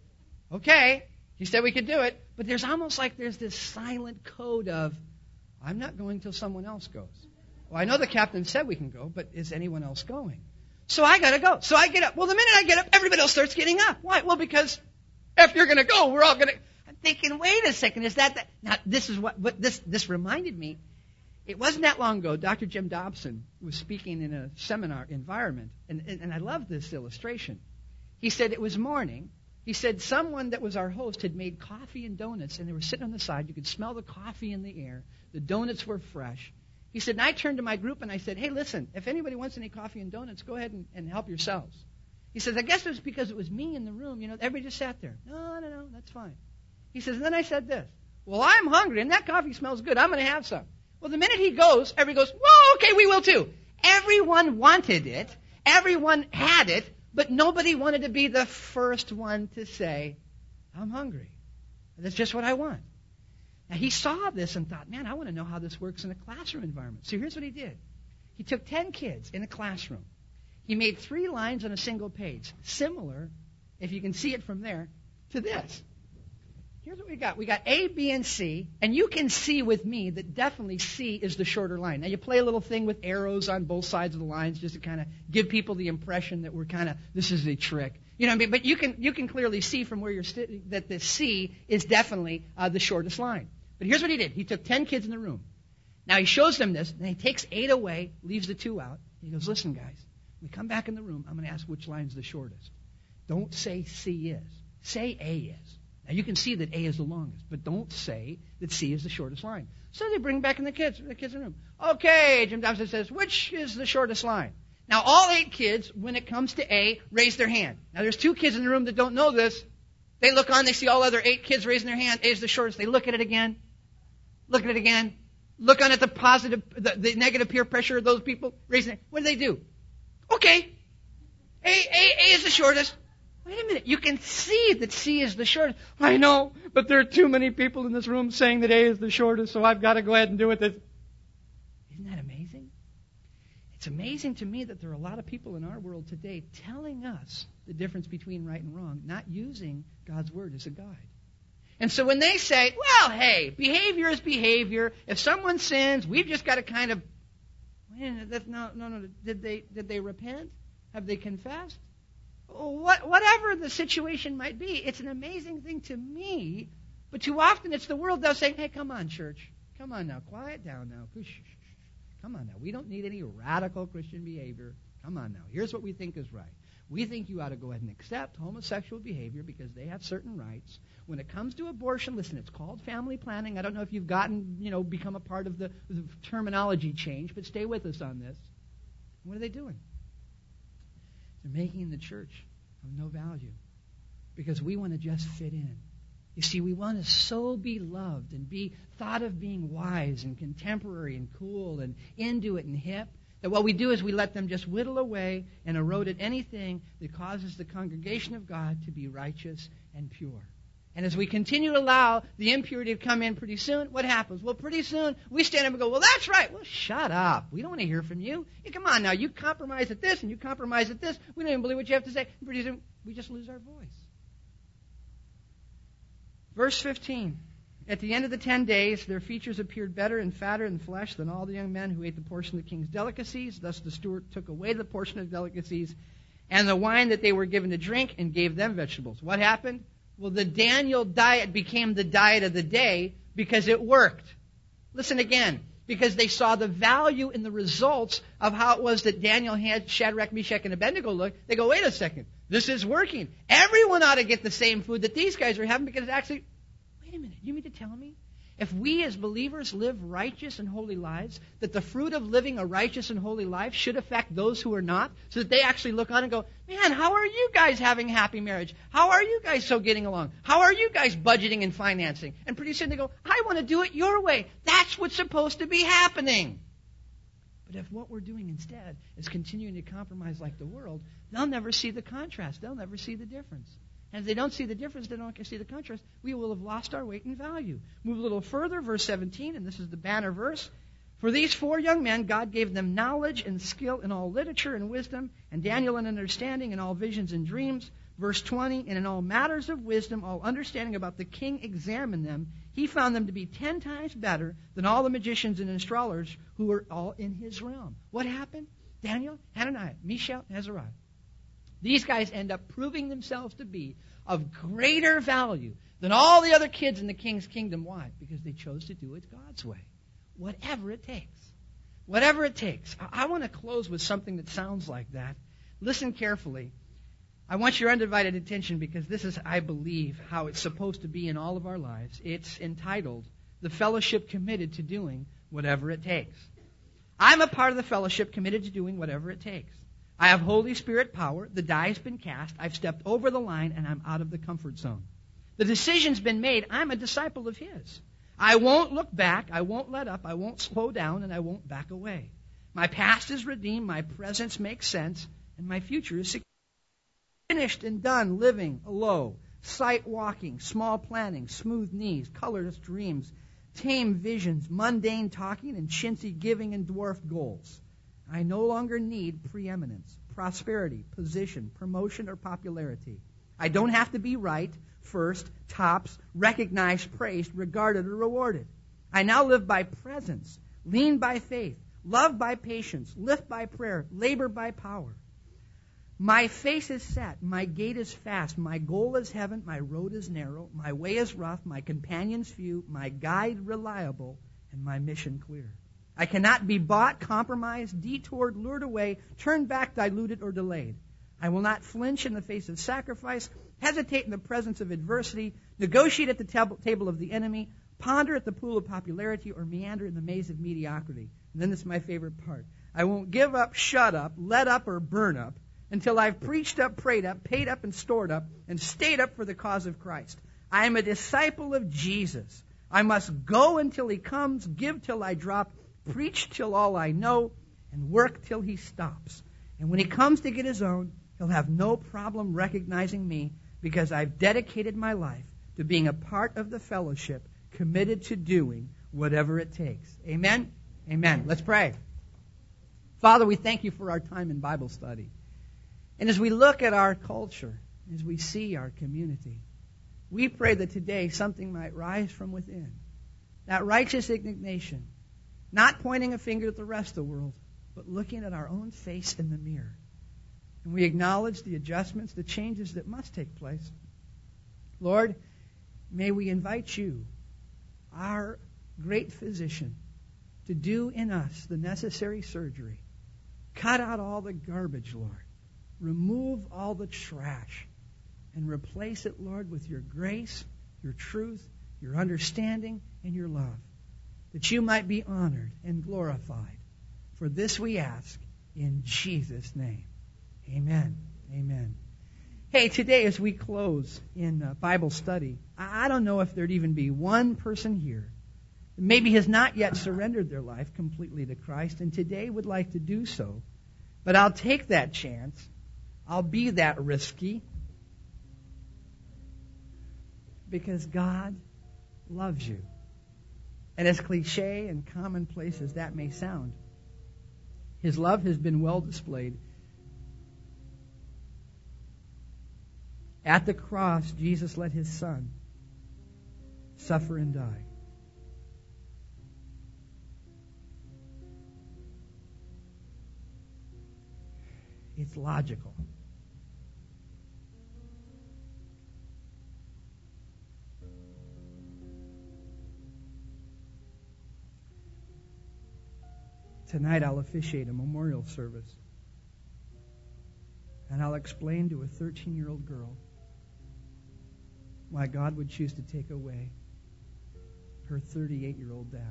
A: okay, he said we could do it. But there's almost like there's this silent code of, I'm not going till someone else goes. Well, I know the captain said we can go, but is anyone else going? So I got to go. So I get up. Well, the minute I get up, everybody else starts getting up. Why? Well, because if you're going to go, we're all going to. I'm thinking, wait a second, is that? Now, this is what this reminded me. It wasn't that long ago, Dr. Jim Dobson was speaking in a seminar environment, and I love this illustration. He said it was morning. He said someone that was our host had made coffee and donuts, and they were sitting on the side. You could smell the coffee in the air. The donuts were fresh. He said, and I turned to my group and I said, hey, listen, if anybody wants any coffee and donuts, go ahead and help yourselves. He says, I guess it was because it was me in the room. Everybody just sat there. No, that's fine. He says, and then I said this, well, I'm hungry, and that coffee smells good. I'm going to have some. Well, the minute he goes, everybody goes, well, okay, we will too. Everyone wanted it. Everyone had it, but nobody wanted to be the first one to say, I'm hungry. That's just what I want. Now, he saw this and thought, man, I want to know how this works in a classroom environment. So here's what he did. He took 10 kids in a classroom. He made 3 lines on a single page, similar, if you can see it from there, to this. Here's what we got. We got A, B, and C, and you can see with me that definitely C is the shorter line. Now, you play a little thing with arrows on both sides of the lines just to kind of give people the impression that we're kind of, this is a trick. You know what I mean? But you can clearly see from where you're sitting that the C is definitely the shortest line. But here's what he did. He took 10 kids in the room. Now, he shows them this, and he takes 8 away, leaves the 2 out. He goes, listen, guys, when we come back in the room, I'm going to ask which line's the shortest. Don't say C is. Say A is. Now, you can see that A is the longest, but don't say that C is the shortest line. So they bring back in the kids in the room. Okay, Jim Dobson says, which is the shortest line? Now, all 8 kids, when it comes to A, raise their hand. Now, there's 2 kids in the room that don't know this. They look on, they see all other 8 kids raising their hand. A is the shortest. They look at it again. Look at it again. Look on at the positive, the negative peer pressure of those people raising it. What do? Okay. A is the shortest. Wait a minute. You can see that C is the shortest. I know, but there are too many people in this room saying that A is the shortest, so I've got to go ahead and do it. Isn't that amazing? It's amazing to me that there are a lot of people in our world today telling us the difference between right and wrong, not using God's Word as a guide. And so when they say, well, hey, behavior is behavior. If someone sins, we've just got to kind of, no. Did they repent? Have they confessed? Whatever the situation might be, it's an amazing thing to me. But too often it's the world that's saying, hey, come on, church. Come on now. Quiet down now. Come on now. We don't need any radical Christian behavior. Come on now. Here's what we think is right. We think you ought to go ahead and accept homosexual behavior because they have certain rights. When it comes to abortion, listen, it's called family planning. I don't know if you've become a part of the terminology change, but stay with us on this. What are they doing? They're making the church of no value because we want to just fit in. You see, we want to so be loved and be thought of being wise and contemporary and cool and into it and hip that what we do is we let them just whittle away and erode at anything that causes the congregation of God to be righteous and pure. And as we continue to allow the impurity to come in pretty soon, what happens? Well, pretty soon we stand up and go, well, that's right. Well, shut up. We don't want to hear from you. Hey, come on now. You compromise at this and you compromise at this. We don't even believe what you have to say. And pretty soon we just lose our voice. Verse 15. At the end of the 10 days, their features appeared better and fatter in flesh than all the young men who ate the portion of the king's delicacies. Thus the steward took away the portion of the delicacies and the wine that they were given to drink and gave them vegetables. What happened? Well, the Daniel diet became the diet of the day because it worked. Listen again. Because they saw the value in the results of how it was that Daniel had Shadrach, Meshach, and Abednego look. They go, wait a second. This is working. Everyone ought to get the same food that these guys are having because it actually... Wait a minute. You mean to tell me? If we as believers live righteous and holy lives, that the fruit of living a righteous and holy life should affect those who are not, so that they actually look on and go, man, how are you guys having happy marriage? How are you guys so getting along? How are you guys budgeting and financing? And pretty soon they go, I want to do it your way. That's what's supposed to be happening. But if what we're doing instead is continuing to compromise like the world, they'll never see the contrast. They'll never see the difference. And if they don't see the difference, they don't see the contrast, we will have lost our weight and value. Move a little further, verse 17, and this is the banner verse. For these 4 young men, God gave them knowledge and skill in all literature and wisdom, and Daniel in understanding in all visions and dreams. Verse 20, and in all matters of wisdom, all understanding about the king examined them. He found them to be 10 times better than all the magicians and astrologers who were all in his realm. What happened? Daniel, Hananiah, Mishael, and Azariah. These guys end up proving themselves to be of greater value than all the other kids in the king's kingdom. Why? Because they chose to do it God's way. Whatever it takes. Whatever it takes. I want to close with something that sounds like that. Listen carefully. I want your undivided attention because this is, I believe, how it's supposed to be in all of our lives. It's entitled, The Fellowship Committed to Doing Whatever It Takes. I'm a part of the fellowship committed to doing whatever it takes. I have Holy Spirit power. The die's been cast. I've stepped over the line and I'm out of the comfort zone. The decision's been made. I'm a disciple of His. I won't look back. I won't let up. I won't slow down and I won't back away. My past is redeemed. My presence makes sense. And my future is secure. Finished and done living low, sight walking, small planning, smooth knees, colorless dreams, tame visions, mundane talking, and chintzy giving and dwarfed goals. I no longer need preeminence, prosperity, position, promotion, or popularity. I don't have to be right, first, tops, recognized, praised, regarded, or rewarded. I now live by presence, lean by faith, love by patience, lift by prayer, labor by power. My face is set, my gait is fast, my goal is heaven, my road is narrow, my way is rough, my companions few, my guide reliable, and my mission clear. I cannot be bought, compromised, detoured, lured away, turned back, diluted, or delayed. I will not flinch in the face of sacrifice, hesitate in the presence of adversity, negotiate at the table of the enemy, ponder at the pool of popularity, or meander in the maze of mediocrity. And then this is my favorite part. I won't give up, shut up, let up, or burn up, until I've preached up, prayed up, paid up, and stored up, and stayed up for the cause of Christ. I am a disciple of Jesus. I must go until He comes, give till I drop, preach till all I know, and work till He stops. And when He comes to get His own, He'll have no problem recognizing me because I've dedicated my life to being a part of the fellowship, committed to doing whatever it takes. Amen? Amen. Let's pray. Father, we thank You for our time in Bible study. And as we look at our culture, as we see our community, we pray that today something might rise from within. That righteous indignation, not pointing a finger at the rest of the world, but looking at our own face in the mirror. And we acknowledge the adjustments, the changes that must take place. Lord, may we invite You, our great physician, to do in us the necessary surgery. Cut out all the garbage, Lord. Remove all the trash and replace it, Lord, with Your grace, Your truth, Your understanding, and Your love, that You might be honored and glorified. For this we ask in Jesus' name. Amen. Amen. Hey, today as we close in Bible study, I don't know if there'd even be one person here that maybe has not yet surrendered their life completely to Christ and today would like to do so. But I'll take that chance. I'll be that risky because God loves you. And as cliche and commonplace as that may sound, His love has been well displayed. At the cross, Jesus let His Son suffer and die. It's logical. Tonight I'll officiate a memorial service. And I'll explain to a 13-year-old girl why God would choose to take away her 38-year-old dad.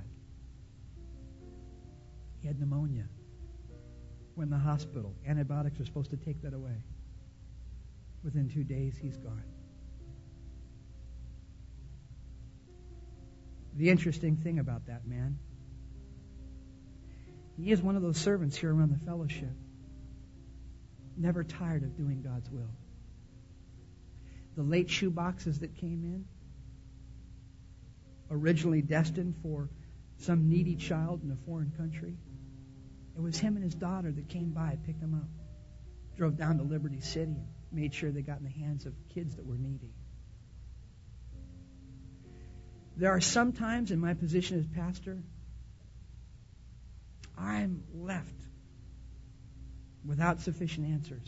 A: He had pneumonia. Went in the hospital. Antibiotics are supposed to take that away. Within 2 days, he's gone. The interesting thing about that man, he is one of those servants here around the fellowship, never tired of doing God's will. The late shoe boxes that came in, originally destined for some needy child in a foreign country. It was him and his daughter that came by, picked him up, drove down to Liberty City, and made sure they got in the hands of kids that were needy. There are some times in my position as pastor, I'm left without sufficient answers.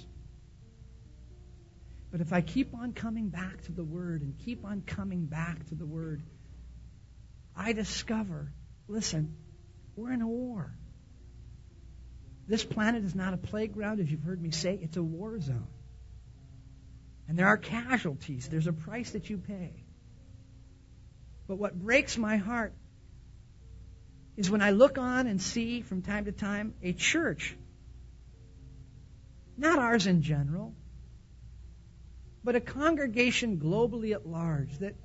A: But if I keep on coming back to the Word and keep on coming back to the Word, I discover, listen, we're in a war. This planet is not a playground, as you've heard me say. It's a war zone. And there are casualties. There's a price that you pay. But what breaks my heart is when I look on and see from time to time a church, not ours in general, but a congregation globally at large that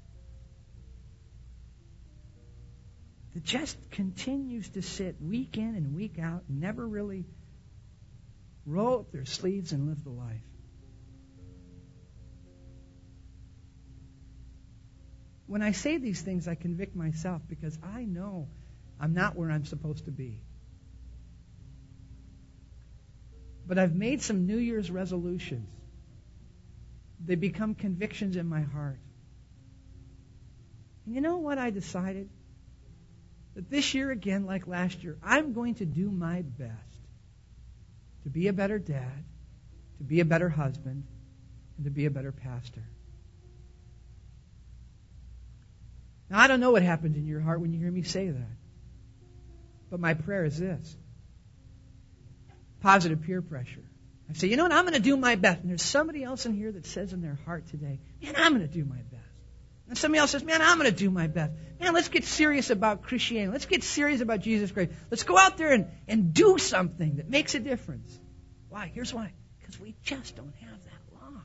A: just continues to sit week in and week out and never really roll up their sleeves and live the life. When I say these things, I convict myself because I know I'm not where I'm supposed to be. But I've made some New Year's resolutions. They become convictions in my heart. And you know what I decided? That this year again, like last year, I'm going to do my best to be a better dad, to be a better husband, and to be a better pastor. Now, I don't know what happens in your heart when you hear me say that. But my prayer is this. Positive peer pressure. I say, you know what, I'm going to do my best. And there's somebody else in here that says in their heart today, man, I'm going to do my best. And somebody else says, man, I'm going to do my best. Man, let's get serious about Christianity. Let's get serious about Jesus Christ. Let's go out there and do something that makes a difference. Why? Here's why. Because we just don't have that long.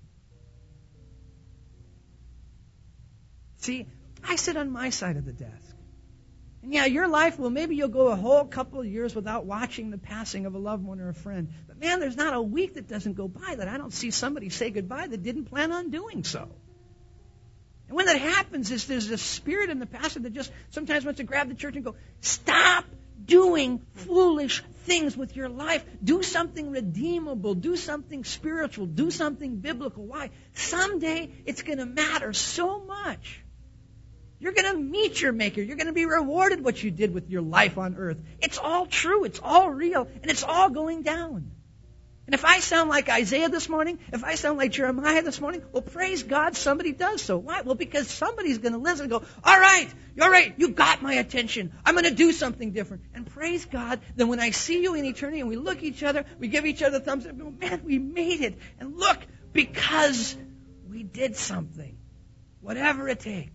A: See, I sit on my side of the desk. And yeah, your life, well, maybe you'll go a whole couple of years without watching the passing of a loved one or a friend. But man, there's not a week that doesn't go by that I don't see somebody say goodbye that didn't plan on doing so. And when that happens, there's a spirit in the pastor that just sometimes wants to grab the church and go, stop doing foolish things with your life. Do something redeemable. Do something spiritual. Do something biblical. Why? Someday it's going to matter so much. You're going to meet your Maker. You're going to be rewarded what you did with your life on earth. It's all true. It's all real. And it's all going down. And if I sound like Isaiah this morning, if I sound like Jeremiah this morning, well, praise God, somebody does so. Why? Well, because somebody's going to listen and go, all right, you got my attention. I'm going to do something different. And praise God, then when I see you in eternity and we look at each other, we give each other thumbs up and go, man, we made it. And look, because we did something, whatever it takes.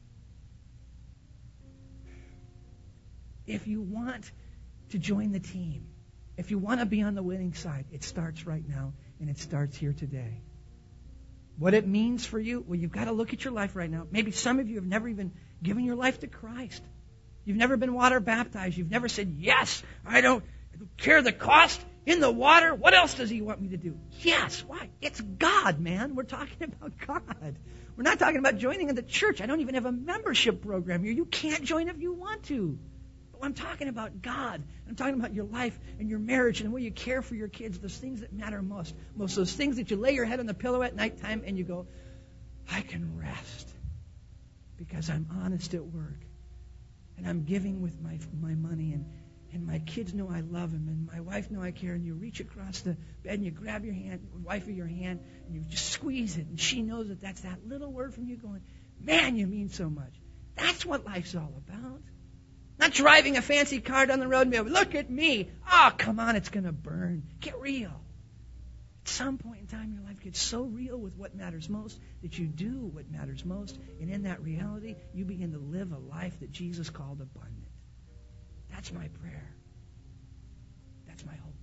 A: If you want to join the team, if you want to be on the winning side, it starts right now, and it starts here today. What it means for you, well, you've got to look at your life right now. Maybe some of you have never even given your life to Christ. You've never been water baptized. You've never said, yes, I don't care the cost in the water. What else does He want me to do? Yes. Why? It's God, man. We're talking about God. We're not talking about joining in the church. I don't even have a membership program here. You can't join if you want to. I'm talking about God. I'm talking about your life and your marriage and the way you care for your kids, those things that matter most. Most those things that you lay your head on the pillow at nighttime and you go, I can rest because I'm honest at work and I'm giving with my money and my kids know I love them and my wife know I care. And you reach across the bed and you grab your hand, wife of your hand, and you just squeeze it. And she knows that that's that little word from you going, man, you mean so much. That's what life's all about. Not driving a fancy car down the road and be like, look at me. Oh, come on, it's going to burn. Get real. At some point in time, your life gets so real with what matters most that you do what matters most. And in that reality, you begin to live a life that Jesus called abundant. That's my prayer. That's my hope.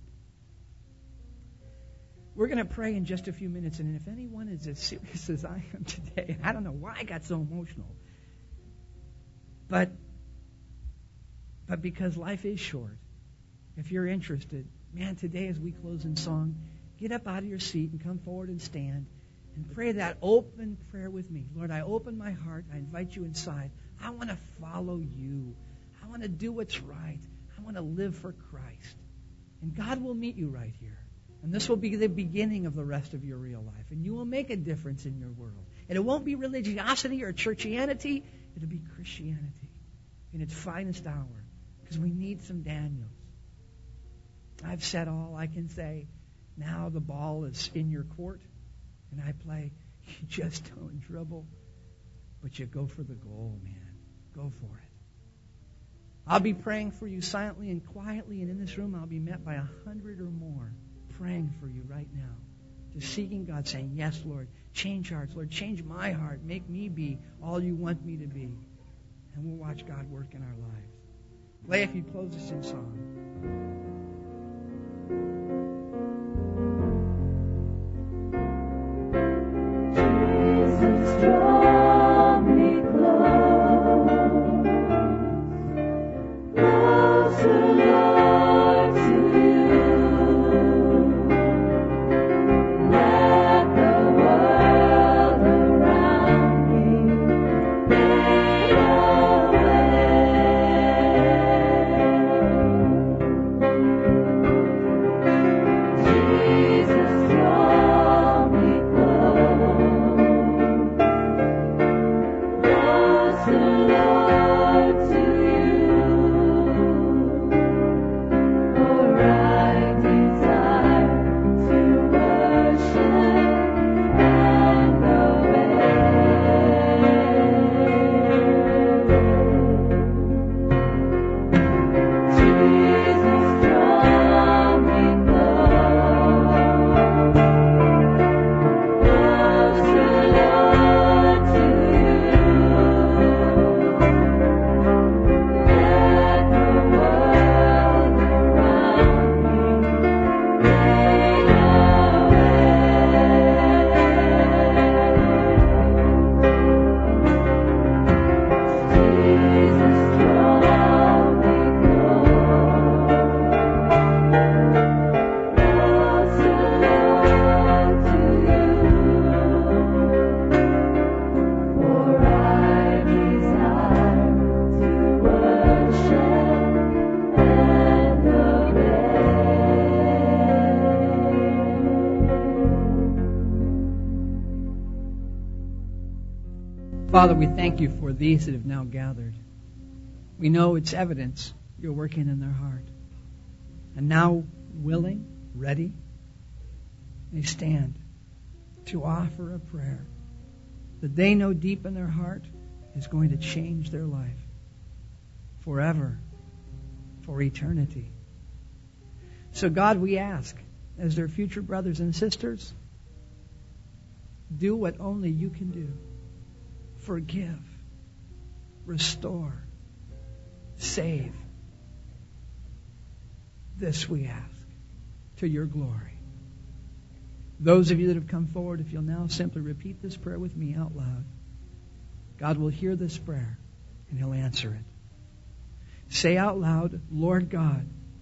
A: We're going to pray in just a few minutes. And if anyone is as serious as I am today, and I don't know why I got so emotional, but because life is short, if you're interested, man, today as we close in song, get up out of your seat and come forward and stand and pray that open prayer with me. Lord, I open my heart. I invite you inside. I want to follow you. I want to do what's right. I want to live for Christ. And God will meet you right here. And this will be the beginning of the rest of your real life. And you will make a difference in your world. And it won't be religiosity or churchianity. It'll be Christianity in its finest hour. Because we need some Daniels. I've said all I can say. Now the ball is in your court. And I play. You just don't dribble. But you go for the goal, man. Go for it. I'll be praying for you silently and quietly. And in this room, I'll be met by 100 or more praying for you right now. Just seeking God, saying, yes, Lord, change hearts. Lord, change my heart. Make me be all you want me to be. And we'll watch God work in our lives. Clay, if you close us in song.
B: Draw me closer, Lord, to you. Let the world around me fade away. Jesus, draw me close.
A: Father, we thank you for these that have now gathered. We know it's evidence you're working in their heart. And now, willing, ready, they stand to offer a prayer that they know deep in their heart is going to change their life forever, for eternity. So God, we ask, as their future brothers and sisters, do what only you can do. Forgive, restore, save. This we ask to your glory. Those of you that have come forward, if you'll now simply repeat this prayer with me out loud, God will hear this prayer and he'll answer it. Say out loud, Lord God,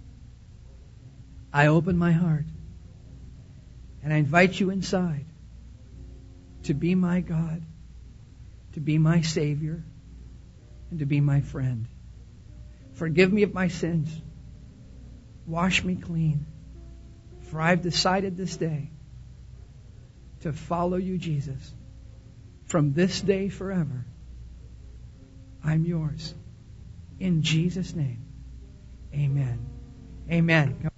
A: I open my heart and I invite you inside to be my God, to be my Savior, and to be my friend. Forgive me of my sins. Wash me clean. For I've decided this day to follow you, Jesus. From this day forever, I'm yours. In Jesus' name, amen. Amen.